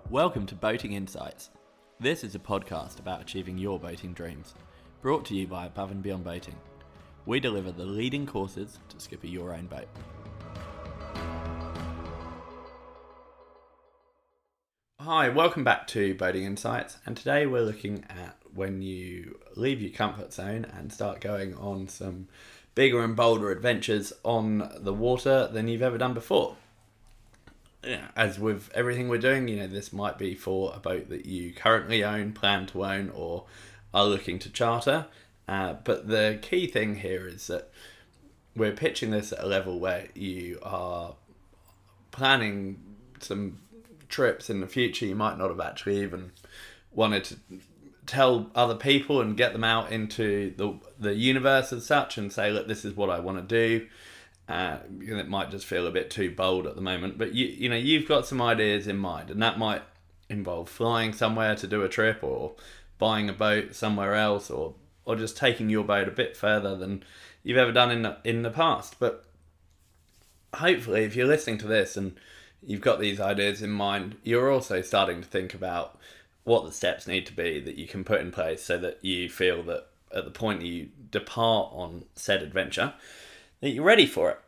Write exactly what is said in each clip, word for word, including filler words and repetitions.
Welcome to Boating Insights. This is a podcast about achieving your boating dreams, brought to you by Above and Beyond Boating. We deliver the leading courses to skipper your own boat. Hi, welcome back to Boating Insights, and today we're looking at when you leave your comfort zone and start going on some bigger and bolder adventures on the water than you've ever done before. As with everything we're doing, you know, this might be for a boat that you currently own, plan to own, or are looking to charter. Uh, but the key thing here is that we're pitching this at a level where you are planning some trips in the future you might not have actually even wanted to tell other people and get them out into the the universe as such and say, look, this is what I want to do. Uh, it might just feel a bit too bold at the moment, but you you know you've got some ideas in mind, and that might involve flying somewhere to do a trip, or buying a boat somewhere else, or or just taking your boat a bit further than you've ever done in the, in the past. But hopefully, if you're listening to this and you've got these ideas in mind, you're also starting to think about what the steps need to be that you can put in place so that you feel that at the point you depart on said adventure, that you're ready for it.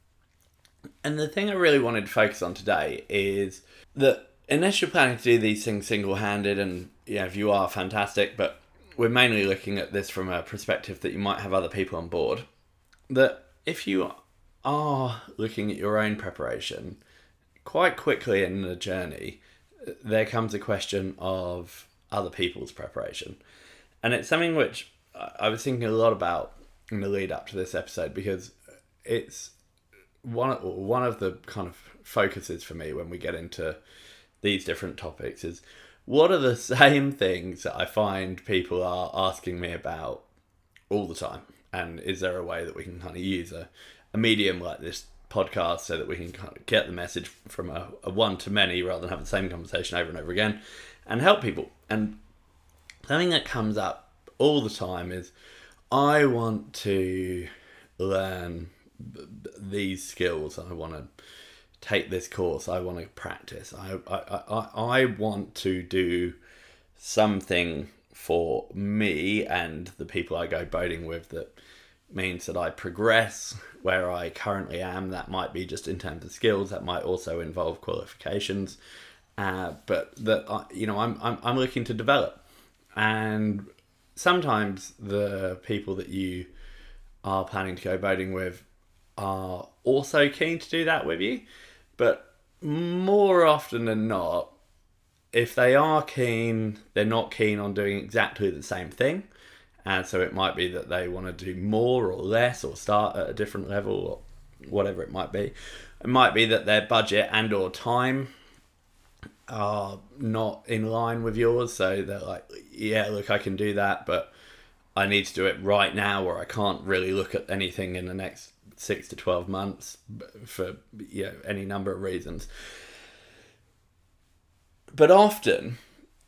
And the thing I really wanted to focus on today is that unless you're planning to do these things single-handed, and you know, if you are, fantastic, but we're mainly looking at this from a perspective that you might have other people on board, that if you are looking at your own preparation, quite quickly in the journey, there comes a question of other people's preparation. And it's something which I was thinking a lot about in the lead up to this episode, because it's one of, one of the kind of focuses for me when we get into these different topics is what are the same things that I find people are asking me about all the time, and is there a way that we can kind of use a, a medium like this podcast so that we can kind of get the message from a, a one to many rather than have the same conversation over and over again and help people. And something that comes up all the time is, I want to learn these skills. I want to take this course. I want to practice. I, I, I, I want to do something for me and the people I go boating with that means that I progress where I currently am. That might be just in terms of skills. That might also involve qualifications. Uh, but that, I, you know, I'm, I'm, I'm looking to develop. And sometimes the people that you are planning to go boating with are also keen to do that with you. But more often than not, if they are keen, they're not keen on doing exactly the same thing. And so it might be that they want to do more or less, or start at a different level, or whatever it might be. It might be that their budget and or time are not in line with yours. So they're like, yeah, look, I can do that, but I need to do it right now, or I can't really look at anything in the next six to twelve months for, you know, any number of reasons. But often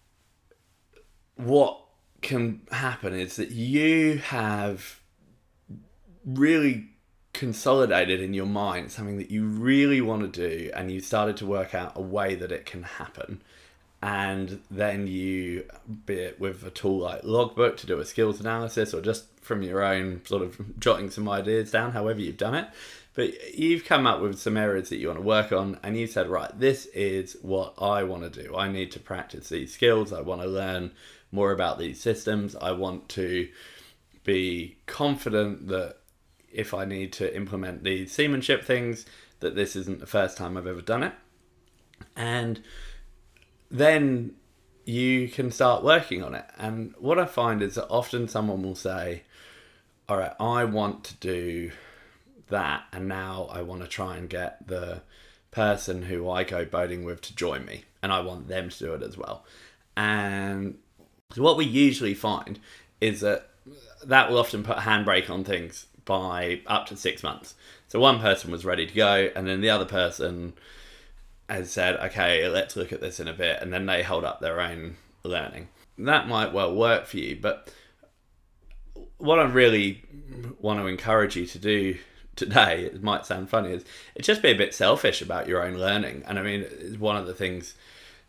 what can happen is that you have really consolidated in your mind something that you really want to do, and you started to work out a way that it can happen. And then you, be it with a tool like Logbook to do a skills analysis, or just from your own sort of jotting some ideas down, however you've done it, but you've come up with some areas that you want to work on, and you said, right, this is what I want to do. I need to practice these skills. I want to learn more about these systems. I want to be confident that if I need to implement these seamanship things, that this isn't the first time I've ever done it. And then you can start working on it. And what I find is that often someone will say, all right, I want to do that, and now I want to try and get the person who I go boating with to join me, and I want them to do it as well. And what we usually find is that that will often put a handbrake on things by up to six months. So one person was ready to go, and then the other person has said, okay, let's look at this in a bit, and then they hold up their own learning. That might well work for you, but what I really want to encourage you to do today, it might sound funny, is it's just be a bit selfish about your own learning. And I mean, it's one of the things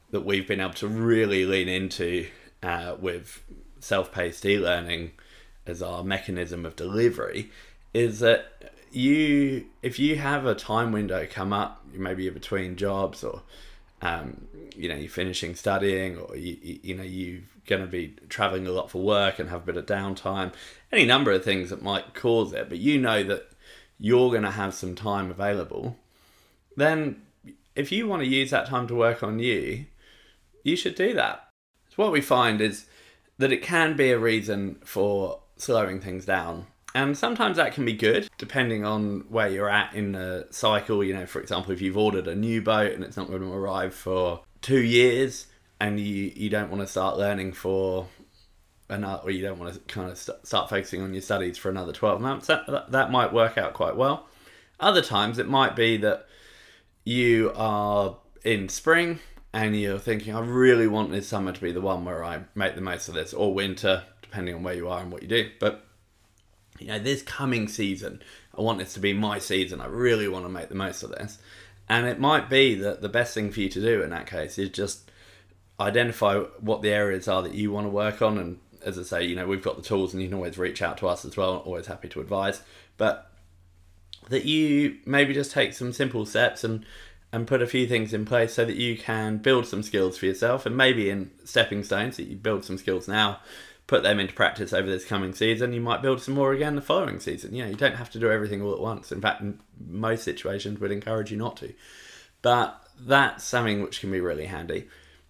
that we've been able to really lean into uh, with self-paced e-learning as our mechanism of delivery is that you, if you have a time window come up, maybe you're between jobs, or um, you know, you're finishing studying, or you, you, you know, you're going to be traveling a lot for work and have a bit of downtime, any number of things that might cause it, but you know that you're going to have some time available, then if you want to use that time to work on you, you should do that. So what we find is that it can be a reason for slowing things down. And sometimes that can be good, depending on where you're at in the cycle. You know, for example, if you've ordered a new boat and it's not going to arrive for two years and you, you don't want to start learning for another, or you don't want to kind of st- start focusing on your studies for another twelve months, that, that, that might work out quite well. Other times it might be that you are in spring and you're thinking, I really want this summer to be the one where I make the most of this, or winter, depending on where you are and what you do. But you know, this coming season, I want this to be my season. I really want to make the most of this. And it might be that the best thing for you to do in that case is just identify what the areas are that you want to work on. And as I say, you know, we've got the tools and you can always reach out to us as well. Always happy to advise. But that you maybe just take some simple steps and, and put a few things in place so that you can build some skills for yourself. And maybe in stepping stones, that you build some skills now, put them into practice over this coming season. You might build some more again the following season. You know, you don't have to do everything all at once. In fact, in most situations, we'd encourage you not to. But that's something which can be really handy.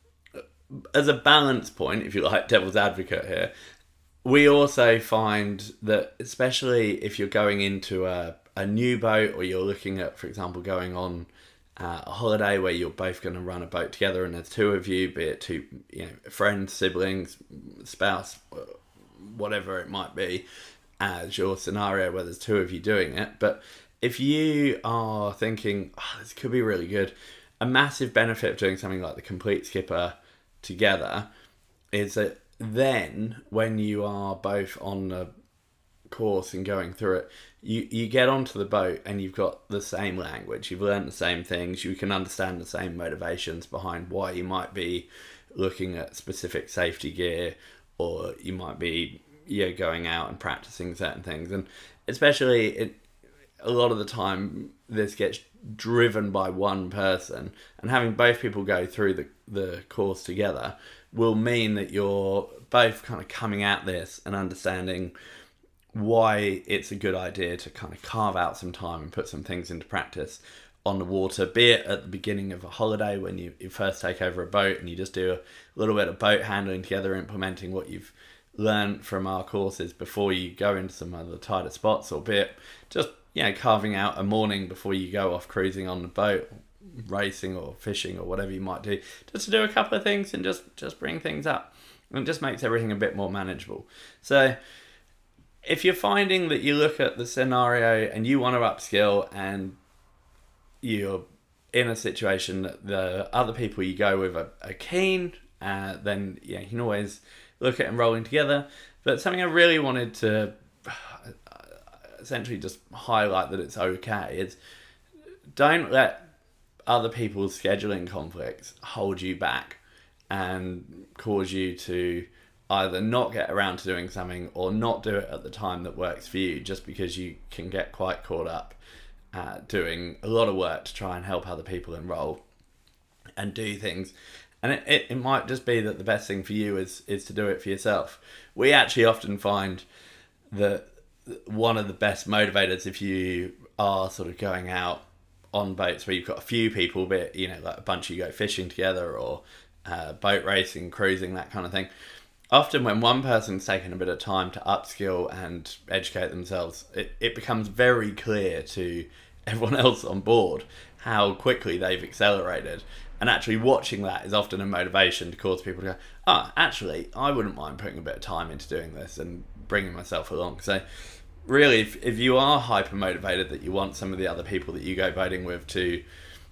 As a balance point, if you like, devil's advocate here, we also find that, especially if you're going into a, a new boat, or you're looking at, for example, going on Uh, a holiday where you're both going to run a boat together and there's two of you, be it two, you know, friends, siblings, spouse, whatever it might be, as your scenario where there's two of you doing it. But if you are thinking, oh, this could be really good, a massive benefit of doing something like the Complete Skipper together is that then when you are both on the course and going through it, you you get onto the boat and you've got the same language, you've learned the same things, you can understand the same motivations behind why you might be looking at specific safety gear, or you might be, you know, going out and practicing certain things. And especially it, a lot of the time this gets driven by one person, and having both people go through the, the course together will mean that you're both kind of coming at this and understanding why it's a good idea to kind of carve out some time and put some things into practice on the water, be it at the beginning of a holiday when you, you first take over a boat and you just do a little bit of boat handling together, implementing what you've learned from our courses before you go into some other tighter spots, or be it just, you know, carving out a morning before you go off cruising on the boat, racing or fishing or whatever you might do, just to do a couple of things and just, just bring things up. And it just makes everything a bit more manageable. So if you're finding that you look at the scenario and you want to upskill and you're in a situation that the other people you go with are, are keen, uh, then yeah, you can always look at enrolling together. But something I really wanted to essentially just highlight that it's okay is don't let other people's scheduling conflicts hold you back and cause you to either not get around to doing something or not do it at the time that works for you, just because you can get quite caught up uh, doing a lot of work to try and help other people enroll and do things. And it, it, it might just be that the best thing for you is, is to do it for yourself. We actually often find that one of the best motivators, if you are sort of going out on boats where you've got a few people, be it, you know, like a bunch of you go fishing together or uh, boat racing, cruising, that kind of thing. Often when one person's taken a bit of time to upskill and educate themselves, it, it becomes very clear to everyone else on board how quickly they've accelerated. And actually watching that is often a motivation to cause people to go, oh, actually, I wouldn't mind putting a bit of time into doing this and bringing myself along. So really, if, if you are hyper motivated that you want some of the other people that you go boating with to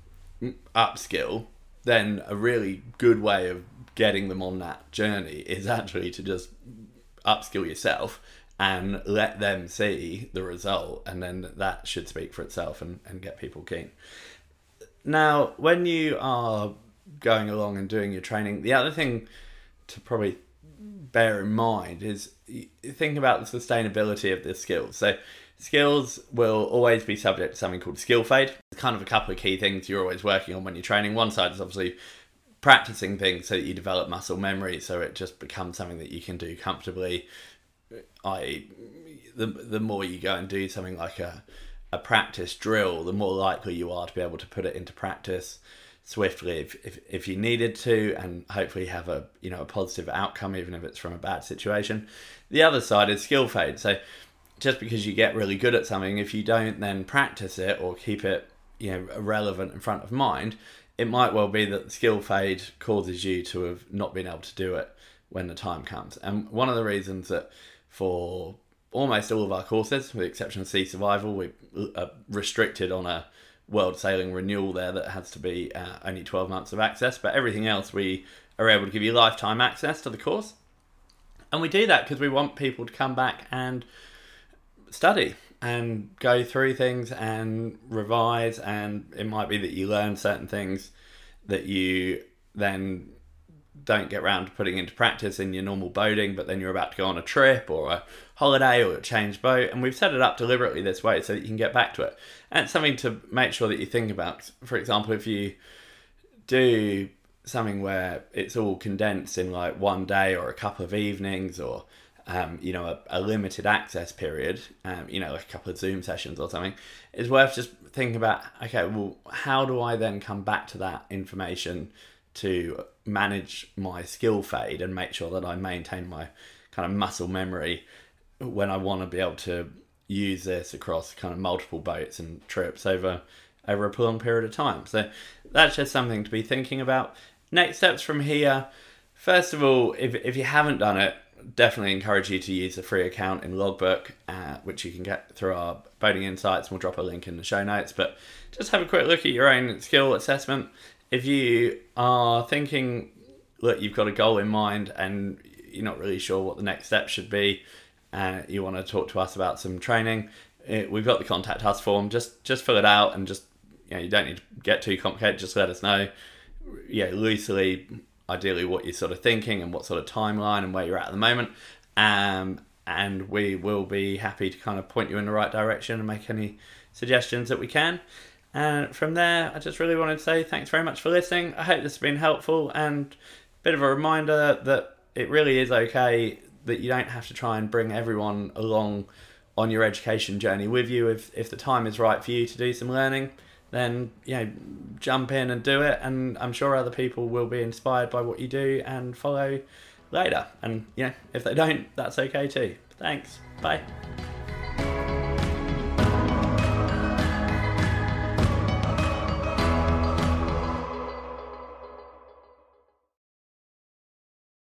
upskill, then a really good way of getting them on that journey is actually to just upskill yourself and let them see the result, and then that should speak for itself and, and get people keen. Now, when you are going along and doing your training. The other thing to probably bear in mind is think about the sustainability of the skills. So skills will always be subject to something called skill fade. It's kind of a couple of key things you're always working on when you're training. One side is obviously practicing things so that you develop muscle memory, so it just becomes something that you can do comfortably. I, the the more you go and do something like a a practice drill, the more likely you are to be able to put it into practice swiftly if, if, if you needed to, and hopefully have a you know a positive outcome, even if it's from a bad situation. The other side is skill fade. So just because you get really good at something, if you don't then practice it or keep it you know relevant in front of mind, it might well be that the skill fade causes you to have not been able to do it when the time comes. And one of the reasons that for almost all of our courses, with the exception of Sea Survival, we're restricted on a World Sailing renewal there that has to be uh, only twelve months of access, but everything else we are able to give you lifetime access to the course. And we do that because we want people to come back and study and go through things and revise, and it might be that you learn certain things that you then don't get around to putting into practice in your normal boating, but then you're about to go on a trip or a holiday or a change boat, and we've set it up deliberately this way so that you can get back to it. And it's something to make sure that you think about. For example, if you do something where it's all condensed in like one day or a couple of evenings, or Um, you know, a, a limited access period, um, you know, like a couple of Zoom sessions or something, it's worth just thinking about, okay, well, how do I then come back to that information to manage my skill fade and make sure that I maintain my kind of muscle memory when I want to be able to use this across kind of multiple boats and trips over, over a long period of time. So that's just something to be thinking about. Next steps from here. First of all, if, if you haven't done it, definitely encourage you to use the free account in Logbook, uh, which you can get through our Boating Insights. We'll drop a link in the show notes, but just have a quick look at your own skill assessment. If you are thinking, look, you've got a goal in mind and you're not really sure what the next step should be, and uh, you want to talk to us about some training, it, we've got the contact us form. Just just fill it out, and just, you know, you don't need to get too complicated. Just let us know, yeah, loosely, ideally what you're sort of thinking and what sort of timeline and where you're at at the moment, um, and we will be happy to kind of point you in the right direction and make any suggestions that we can. And from there, I just really wanted to say thanks very much for listening. I hope this has been helpful, and a bit of a reminder that it really is okay, that you don't have to try and bring everyone along on your education journey with you. If, if the time is right for you to do some learning, then, you know, jump in and do it, and I'm sure other people will be inspired by what you do and follow later. And, you know, if they don't, that's okay too. Thanks. Bye.